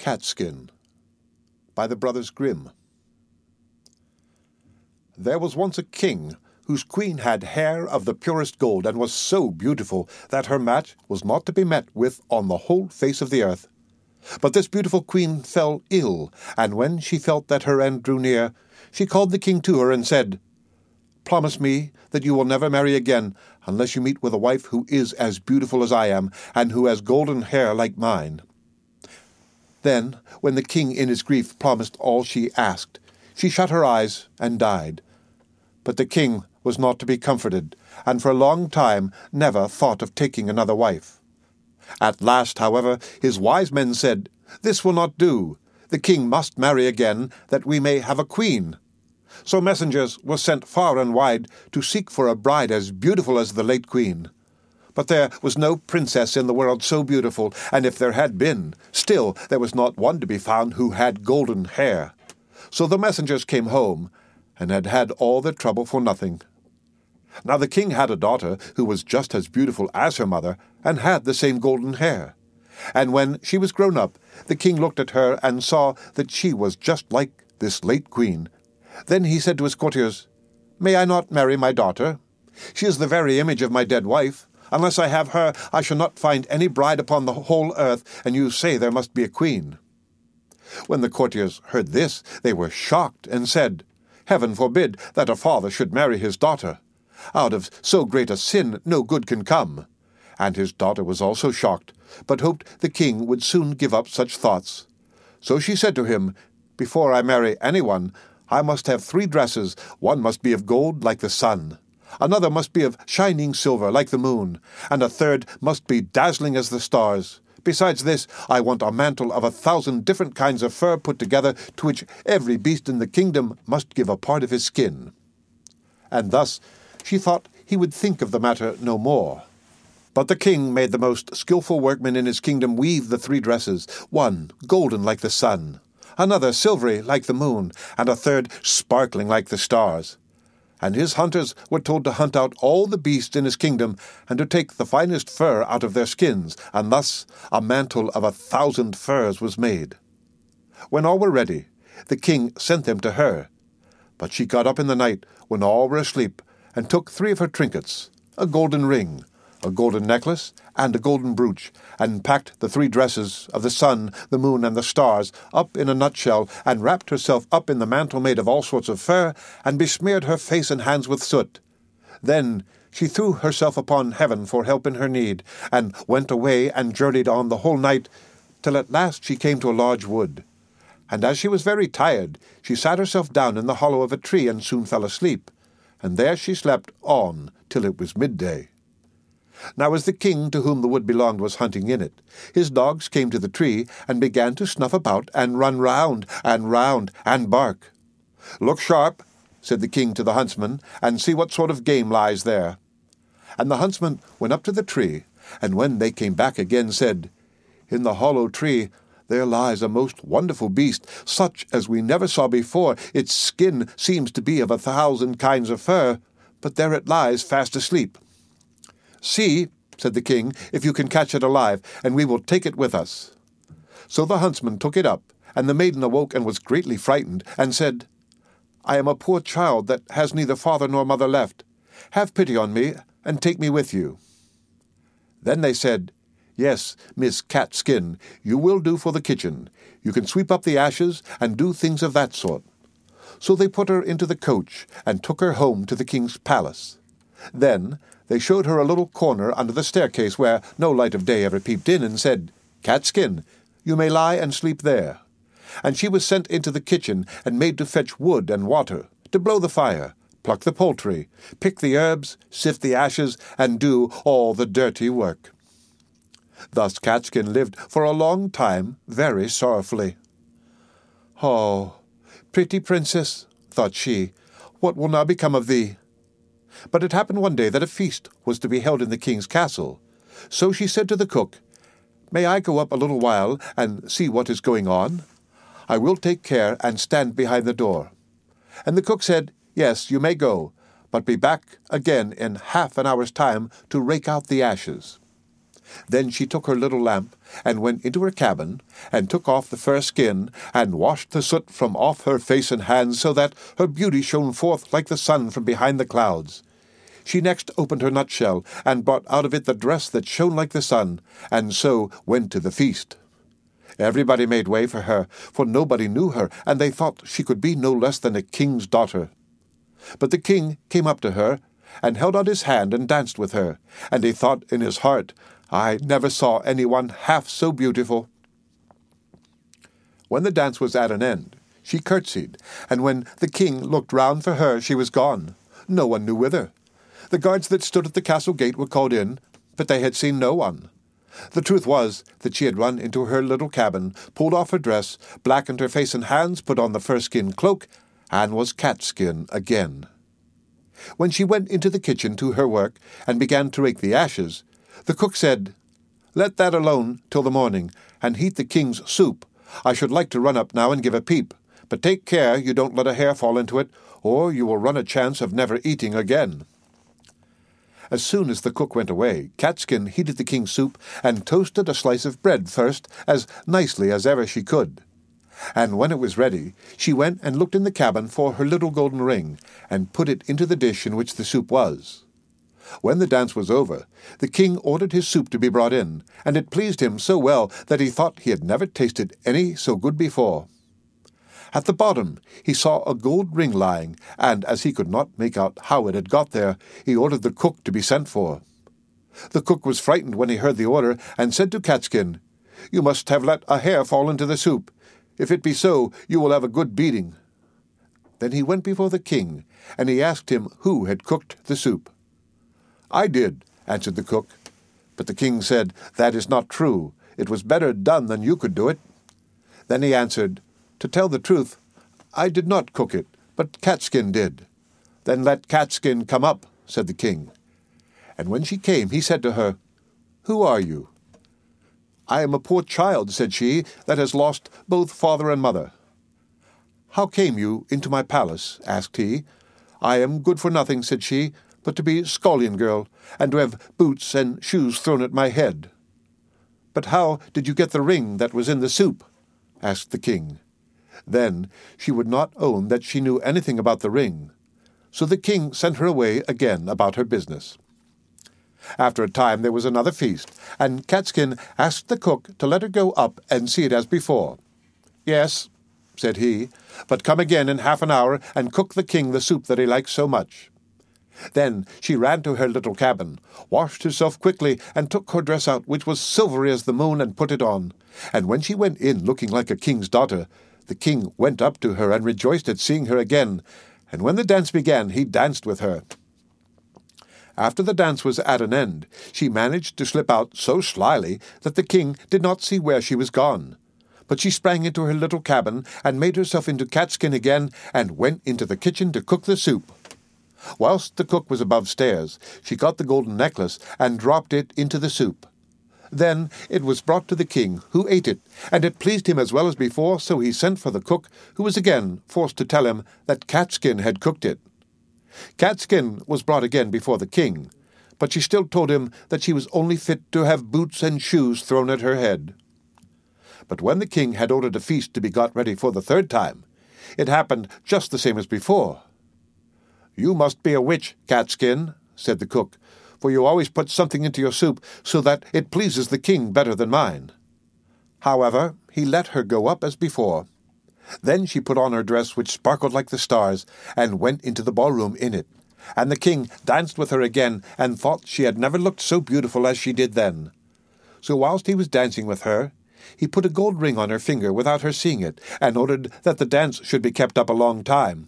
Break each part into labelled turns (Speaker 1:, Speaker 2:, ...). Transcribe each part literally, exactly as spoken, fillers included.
Speaker 1: Catskin by the Brothers Grimm. There was once a king whose queen had hair of the purest gold, and was so beautiful that her match was not to be met with on the whole face of the earth. But this beautiful queen fell ill, and when she felt that her end drew near, she called the king to her and said, "Promise me that you will never marry again unless you meet with a wife who is as beautiful as I am, and who has golden hair like mine." Then, when the king in his grief promised all she asked, she shut her eyes and died. But the king was not to be comforted, and for a long time never thought of taking another wife. At last, however, his wise men said, "This will not do. The king must marry again, that we may have a queen." So messengers were sent far and wide to seek for a bride as beautiful as the late queen. But there was no princess in the world so beautiful, and if there had been, still there was not one to be found who had golden hair. So the messengers came home, and had had all their trouble for nothing. Now the king had a daughter who was just as beautiful as her mother, and had the same golden hair. And when she was grown up, the king looked at her and saw that she was just like this late queen. Then he said to his courtiers, "May I not marry my daughter? She is the very image of my dead wife. Unless I have her, I shall not find any bride upon the whole earth, and you say there must be a queen." When the courtiers heard this, they were shocked, and said, "Heaven forbid that a father should marry his daughter. Out of so great a sin no good can come." And his daughter was also shocked, but hoped the king would soon give up such thoughts. So she said to him, "Before I marry anyone, I must have three dresses. One must be of gold like the sun. Another must be of shining silver like the moon, and a third must be dazzling as the stars. Besides this, I want a mantle of a thousand different kinds of fur put together, to which every beast in the kingdom must give a part of his skin." And thus she thought he would think of the matter no more. But the king made the most skilful workmen in his kingdom weave the three dresses, one golden like the sun, another silvery like the moon, and a third sparkling like the stars. And his hunters were told to hunt out all the beasts in his kingdom, and to take the finest fur out of their skins, and thus a mantle of a thousand furs was made. When all were ready, the king sent them to her. But she got up in the night, when all were asleep, and took three of her trinkets, a golden ring, a golden necklace, and a golden brooch, and packed the three dresses of the sun, the moon, and the stars up in a nutshell, and wrapped herself up in the mantle made of all sorts of fur, and besmeared her face and hands with soot. Then she threw herself upon heaven for help in her need, and went away and journeyed on the whole night, till at last she came to a large wood. And as she was very tired, she sat herself down in the hollow of a tree, and soon fell asleep. And there she slept on till it was midday. Now as the king to whom the wood belonged was hunting in it, his dogs came to the tree, and began to snuff about, and run round, and round, and bark. "Look sharp," said the king to the huntsman, "and see what sort of game lies there." And the huntsman went up to the tree, and when they came back again said, "In the hollow tree there lies a most wonderful beast, such as we never saw before. Its skin seems to be of a thousand kinds of fur, but there it lies fast asleep." "See," said the king, "if you can catch it alive, and we will take it with us." So the huntsman took it up, and the maiden awoke and was greatly frightened, and said, "I am a poor child that has neither father nor mother left. Have pity on me, and take me with you." Then they said, "Yes, Miss Catskin, you will do for the kitchen. You can sweep up the ashes, and do things of that sort." So they put her into the coach, and took her home to the king's palace. Then they showed her a little corner under the staircase where no light of day ever peeped in, and said, "Catskin, you may lie and sleep there." And she was sent into the kitchen, and made to fetch wood and water, to blow the fire, pluck the poultry, pick the herbs, sift the ashes, and do all the dirty work. Thus Catskin lived for a long time very sorrowfully. "Oh, pretty princess," thought she, "what will now become of thee?" But it happened one day that a feast was to be held in the king's castle. So she said to the cook, "May I go up a little while and see what is going on? I will take care and stand behind the door." And the cook said, "Yes, you may go, but be back again in half an hour's time to rake out the ashes." Then she took her little lamp, and went into her cabin, and took off the fur skin, and washed the soot from off her face and hands, so that her beauty shone forth like the sun from behind the clouds. She next opened her nutshell, and brought out of it the dress that shone like the sun, and so went to the feast. Everybody made way for her, for nobody knew her, and they thought she could be no less than a king's daughter. But the king came up to her, and held out his hand and danced with her, and he thought in his heart, I never saw anyone half so beautiful. When the dance was at an end, she curtsied, and when the king looked round for her, she was gone. No one knew whither. The guards that stood at the castle gate were called in, but they had seen no one. The truth was that she had run into her little cabin, pulled off her dress, blackened her face and hands, put on the fur-skin cloak, and was Catskin again. When she went into the kitchen to her work, and began to rake the ashes, the cook said, Let that alone till the morning, and heat the king's soup. I should like to run up now and give a peep, but take care you don't let a hair fall into it, or you will run a chance of never eating again. As soon as the cook went away, Catskin heated the king's soup, and toasted a slice of bread first, as nicely as ever she could. And when it was ready, she went and looked in the cabin for her little golden ring, and put it into the dish in which the soup was. When the dance was over, the king ordered his soup to be brought in, and it pleased him so well that he thought he had never tasted any so good before. At the bottom he saw a gold ring lying, and as he could not make out how it had got there, he ordered the cook to be sent for. The cook was frightened when he heard the order, and said to Catskin, You must have let a hair fall into the soup. If it be so, you will have a good beating. Then he went before the king, and he asked him who had cooked the soup. I did, answered the cook. But the king said, That is not true. It was better done than you could do it. Then he answered, To tell the truth, I did not cook it, but Catskin did. Then let Catskin come up, said the king. And when she came, he said to her, Who are you? I am a poor child, said she, that has lost both father and mother. How came you into my palace? Asked he. I am good for nothing, said she, but to be scullion girl, and to have boots and shoes thrown at my head. But how did you get the ring that was in the soup? Asked the king. Then she would not own that she knew anything about the ring. So the king sent her away again about her business. After a time there was another feast, and Catskin asked the cook to let her go up and see it as before. Yes, said he, but come again in half an hour and cook the king the soup that he likes so much. Then she ran to her little cabin, washed herself quickly, and took her dress out, which was silvery as the moon, and put it on. And when she went in looking like a king's daughter, the king went up to her and rejoiced at seeing her again, and when the dance began he danced with her. After the dance was at an end, she managed to slip out so slyly that the king did not see where she was gone. But she sprang into her little cabin, and made herself into Catskin again, and went into the kitchen to cook the soup. Whilst the cook was above stairs, she got the golden necklace, and dropped it into the soup. Then it was brought to the king, who ate it, and it pleased him as well as before, so he sent for the cook, who was again forced to tell him that Catskin had cooked it. Catskin was brought again before the king, but she still told him that she was only fit to have boots and shoes thrown at her head. But when the king had ordered a feast to be got ready for the third time, it happened just the same as before. You must be a witch, Catskin, said the cook, for you always put something into your soup so that it pleases the king better than mine. However, he let her go up as before. Then she put on her dress, which sparkled like the stars, and went into the ballroom in it. And the king danced with her again, and thought she had never looked so beautiful as she did then. So whilst he was dancing with her, he put a gold ring on her finger without her seeing it, and ordered that the dance should be kept up a long time.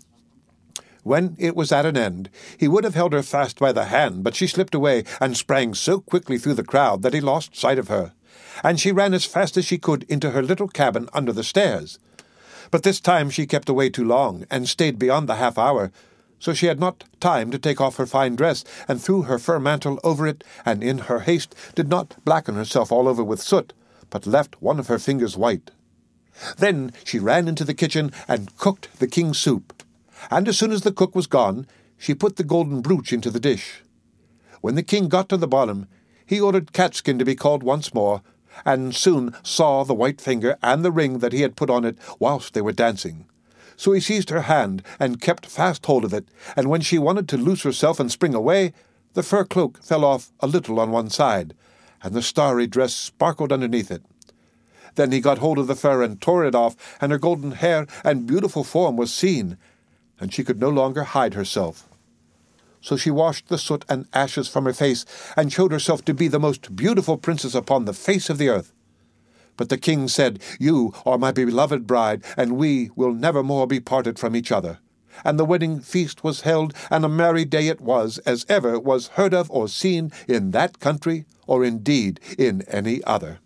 Speaker 1: When it was at an end, he would have held her fast by the hand, but she slipped away, and sprang so quickly through the crowd that he lost sight of her, and she ran as fast as she could into her little cabin under the stairs. But this time she kept away too long, and stayed beyond the half hour, so she had not time to take off her fine dress, and threw her fur mantle over it, and in her haste did not blacken herself all over with soot, but left one of her fingers white. Then she ran into the kitchen, and cooked the king's soup. And as soon as the cook was gone, she put the golden brooch into the dish. When the king got to the bottom, he ordered Catskin to be called once more, and soon saw the white finger and the ring that he had put on it whilst they were dancing. So he seized her hand and kept fast hold of it, and when she wanted to loose herself and spring away, the fur cloak fell off a little on one side, and the starry dress sparkled underneath it. Then he got hold of the fur and tore it off, and her golden hair and beautiful form was seen, and she could no longer hide herself. So she washed the soot and ashes from her face, and showed herself to be the most beautiful princess upon the face of the earth. But the king said, "You are my beloved bride, and we will never more be parted from each other." And the wedding feast was held, and a merry day it was, as ever was heard of or seen in that country, or indeed in any other.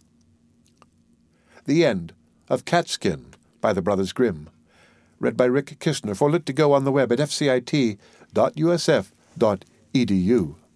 Speaker 1: The End of Catskin by the Brothers Grimm. Read by Rick Kistner for Lit to Go on the web at f c i t dot u s f dot e d u.